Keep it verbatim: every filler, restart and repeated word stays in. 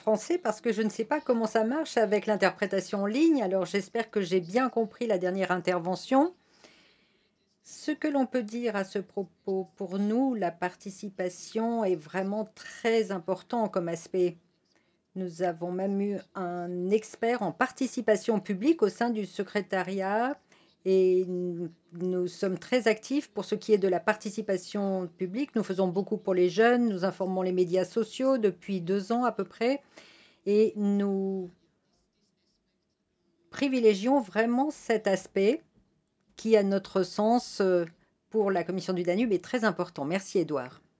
français parce que je ne sais pas comment ça marche avec l'interprétation en ligne, alors j'espère que j'ai bien compris la dernière intervention. Ce que l'on peut dire à ce propos, pour nous, la participation est vraiment très important comme aspect. Nous avons même eu un expert en participation publique au sein du secrétariat et n nous sommes très actifs pour ce qui est de la participation publique. Nous faisons beaucoup pour les jeunes, nous informons les médias sociaux depuis deux ans à peu près et nous privilégions vraiment cet aspect qui, à notre sens, heu, pour la commission du Danube est très important. Merci Édouard.